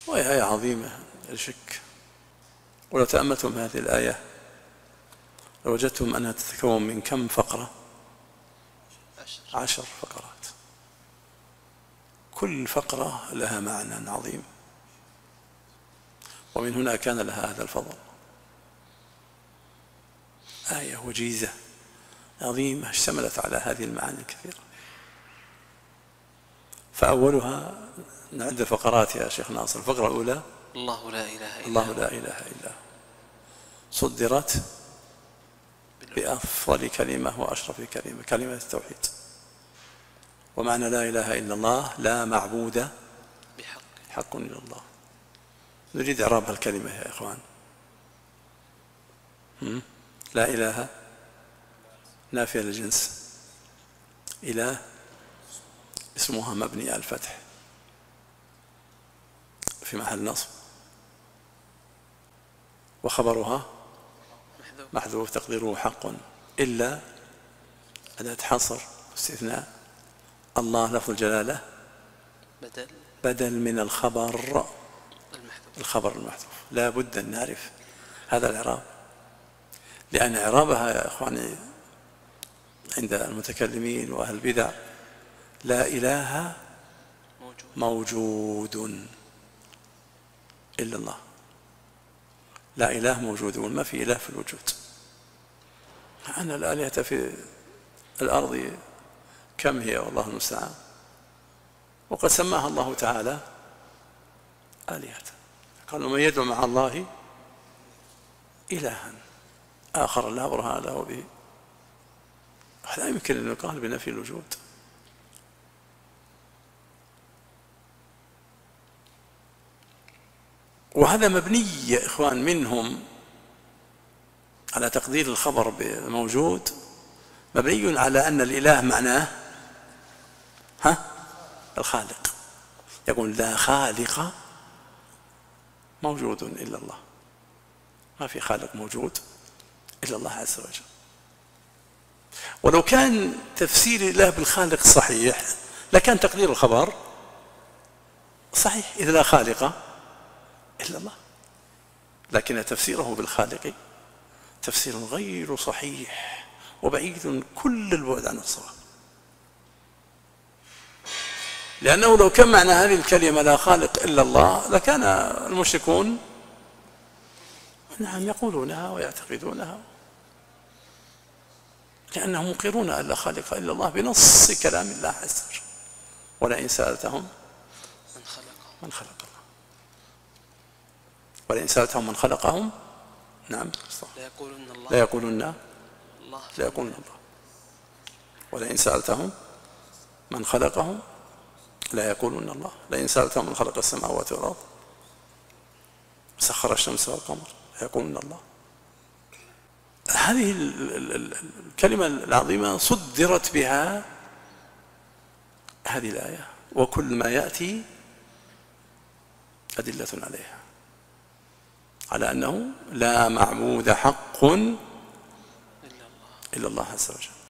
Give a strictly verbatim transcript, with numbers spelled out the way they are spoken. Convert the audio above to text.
وهي آية عظيمة لا شك. ولو تأملتم هذه الآية لوجدتم أنها تتكون من كم فقرة؟ عشر فقرات، كل فقرة لها معنى عظيم، ومن هنا كان لها هذا الفضل. آية وجيزة عظيمة اشتملت على هذه المعاني الكثيرة. فأولها نعد الفقرات يا شيخ ناصر. الفقرة الأولى الله لا إله إلا الله لا إله إلا هو، صدرت بأفضل كلمة وأشرف كلمة، كلمة التوحيد. ومعنى لا إله إلا الله لا معبود بحق حق إلا الله. نريد إعراب الكلمة يا إخوان. لا إله نافية للجنس، إله اسمها مبني على الفتح في محل نصب، وخبرها محذوف تقديره حق. إلا أداة حصر استثناء. الله لفظ الجلالة بدل بدل من الخبر المحذوف، الخبر المحذوف. لا بد أن نعرف هذا الإعراب، لأن إعرابها يا إخواني عند المتكلمين وأهل البدع لا إله موجود إلا الله. لا إله موجود، ما في إله في الوجود. أن الآلهة في الأرض كم هي والله المستعان، وقد سماها الله تعالى آلهة. قال ومن يدعو مع الله إلها آخر لا برهان له به، لا يمكن أن يقال بنفي الوجود. وهذا مبني يا إخوان منهم على تقدير الخبر بموجود، مبني على أن الإله معناه ها الخالق. يقول لا خالق موجود إلا الله، ما في خالق موجود إلا الله عز وجل. ولو كان تفسير الله بالخالق صحيح لكان تقدير الخبر صحيح، إذ لا خالق إلا الله. لكن تفسيره بالخالق تفسير غير صحيح وبعيد كل البعد عن الصواب، لأنه لو كان معنى هذه الكلمة لا خالق إلا الله لكان المشركون نعم يقولونها ويعتقدونها، لأنهم مقرون أن لا خالق إلا الله بنص كلام الله عز وجل. ولئن سألتهم من خلقهم من خلق الله، ولئن سألتهم من خلقهم نعم لا يقولون الله لا يقولون الله لا يقولون الله. ولئن سألتهم من خلقهم لا يقولون الله. لئن سألتهم من خلق السماوات والأرض سخر الشمس والقمر لا يقولون الله. هذه الكلمة العظيمة صدرت بها هذه الآية، وكل ما يأتي أدلة عليها على أنه لا معبود حق إلا الله عز وجل.